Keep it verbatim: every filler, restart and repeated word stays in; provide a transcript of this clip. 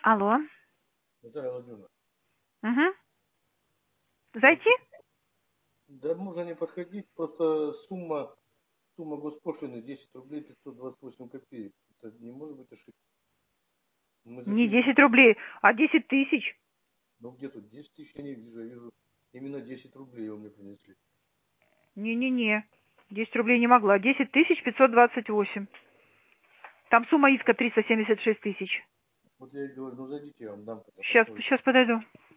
Алло. Наталья Владимировна. Угу. Зайти? Да можно не подходить, просто сумма, сумма госпошлины десять рублей пятьсот двадцать восемь копеек. Это не может быть ошибка. Мы Не зашли, десять рублей, а десять тысяч. ну где тут десять тысяч я не вижу, я вижу именно десять рублей вы мне принесли. Не-не-не. десять рублей не могла. десять тысяч пятьсот двадцать восемь. Там сумма иска триста семьдесят шесть тысяч. Вот я и говорю, ну зайдите, я вам дам. Сейчас, сейчас подойду.